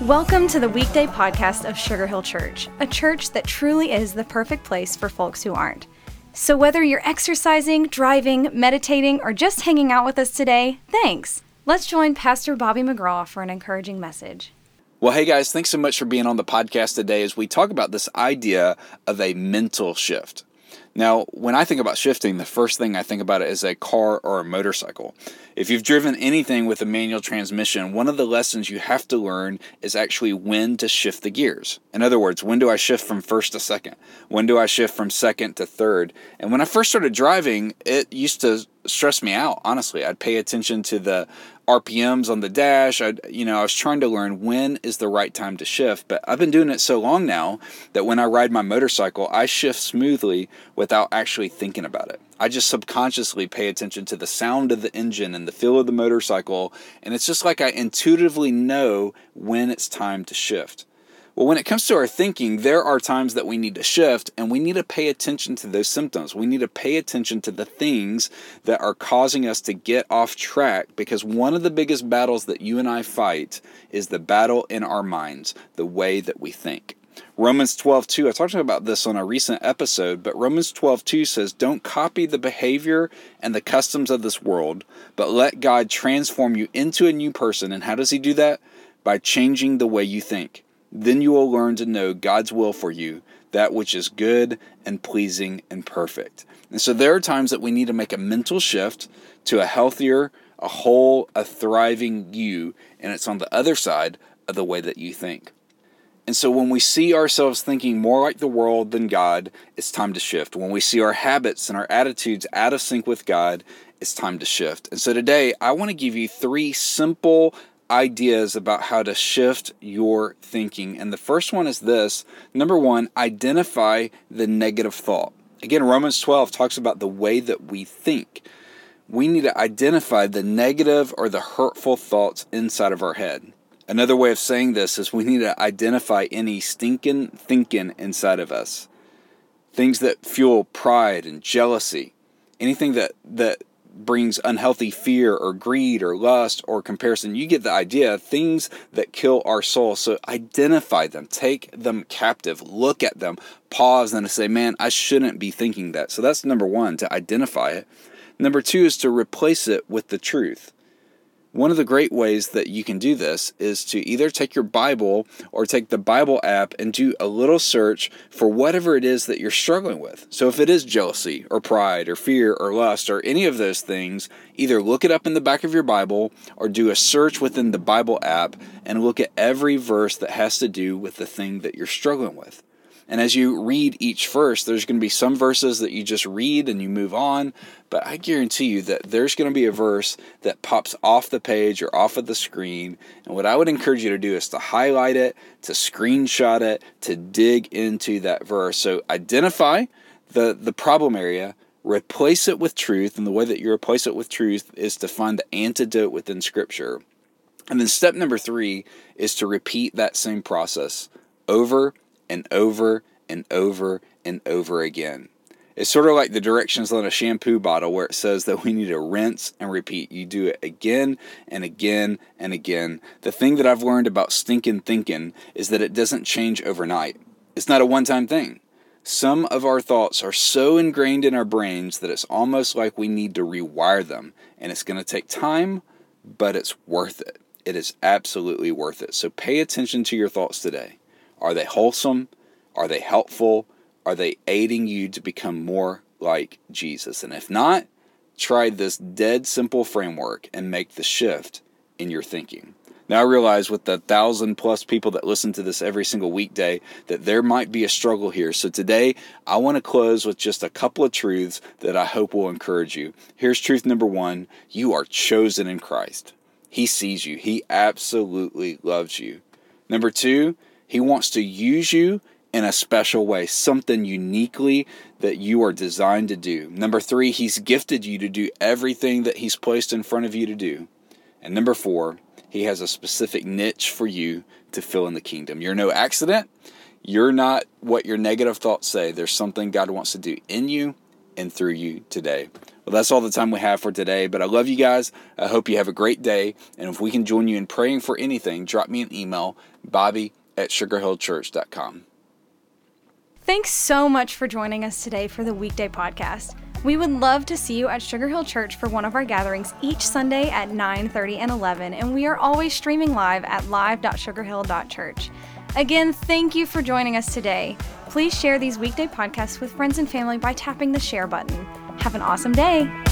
Welcome to the weekday podcast of Sugar Hill Church, a church that truly is the perfect place for folks who aren't. So whether you're exercising, driving, meditating, or just hanging out with us today, thanks. Let's join Pastor Bobby McGraw for an encouraging message. Well, hey guys, thanks so much for being on the podcast today as we talk about this idea of a mental shift. Now, when I think about shifting, the first thing I think about it is a car or a motorcycle. If you've driven anything with a manual transmission, one of the lessons you have to learn is actually when to shift the gears. In other words, when do I shift from first to second? When do I shift from second to third? And when I first started driving, it used to stress me out, honestly. I'd pay attention to the RPMs on the dash. I was trying to learn when is the right time to shift, but I've been doing it so long now that when I ride my motorcycle, I shift smoothly without actually thinking about it. I just subconsciously pay attention to the sound of the engine and the feel of the motorcycle, and it's just like I intuitively know when it's time to shift. Well, when it comes to our thinking, there are times that we need to shift, and we need to pay attention to those symptoms. We need to pay attention to the things that are causing us to get off track, because one of the biggest battles that you and I fight is the battle in our minds, the way that we think. Romans 12:2, I talked about this on a recent episode, but Romans 12:2 says, "Don't copy the behavior and the customs of this world, but let God transform you into a new person." And how does He do that? By changing the way you think. Then you will learn to know God's will for you, that which is good and pleasing and perfect. And so there are times that we need to make a mental shift to a healthier, a whole, a thriving you, and it's on the other side of the way that you think. And so when we see ourselves thinking more like the world than God, it's time to shift. When we see our habits and our attitudes out of sync with God, it's time to shift. And so today, I want to give you 3 simple ideas about how to shift your thinking. And the first one is this. Number 1, identify the negative thought. Again, Romans 12 talks about the way that we think. We need to identify the negative or the hurtful thoughts inside of our head. Another way of saying this is we need to identify any stinking thinking inside of us. Things that fuel pride and jealousy. Anything that brings unhealthy fear or greed or lust or comparison. You get the idea. Things that kill our soul. So identify them. Take them captive. Look at them. Pause and say, man, I shouldn't be thinking that. So that's number 1, to identify it. Number 2 is to replace it with the truth. One of the great ways that you can do this is to either take your Bible or take the Bible app and do a little search for whatever it is that you're struggling with. So if it is jealousy or pride or fear or lust or any of those things, either look it up in the back of your Bible or do a search within the Bible app and look at every verse that has to do with the thing that you're struggling with. And as you read each verse, there's going to be some verses that you just read and you move on. But I guarantee you that there's going to be a verse that pops off the page or off of the screen. And what I would encourage you to do is to highlight it, to screenshot it, to dig into that verse. So identify the problem area, replace it with truth. And the way that you replace it with truth is to find the antidote within Scripture. And then step number 3 is to repeat that same process over and over and over and over again. It's sort of like the directions on a shampoo bottle where it says that we need to rinse and repeat. You do it again and again and again. The thing that I've learned about stinking thinking is that it doesn't change overnight. It's not a one-time thing. Some of our thoughts are so ingrained in our brains that it's almost like we need to rewire them. And it's going to take time, but it's worth it. It is absolutely worth it. So pay attention to your thoughts today. Are they wholesome? Are they helpful? Are they aiding you to become more like Jesus? And if not, try this dead simple framework and make the shift in your thinking. Now I realize with the 1,000+ people that listen to this every single weekday that there might be a struggle here. So today I want to close with just a couple of truths that I hope will encourage you. Here's truth number 1. You are chosen in Christ. He sees you. He absolutely loves you. Number 2, He wants to use you in a special way, something uniquely that you are designed to do. Number 3, He's gifted you to do everything that He's placed in front of you to do. And number 4, He has a specific niche for you to fill in the kingdom. You're no accident. You're not what your negative thoughts say. There's something God wants to do in you and through you today. Well, that's all the time we have for today, but I love you guys. I hope you have a great day. And if we can join you in praying for anything, drop me an email, bobby@sugarhillchurch.com. Thanks so much for joining us today for the weekday podcast. We would love to see you at Sugar Hill Church for one of our gatherings each Sunday at 9:30 and 11, and we are always streaming live at live.sugarhill.church. Again, thank you for joining us today. Please share these weekday podcasts with friends and family by tapping the share button. Have an awesome day.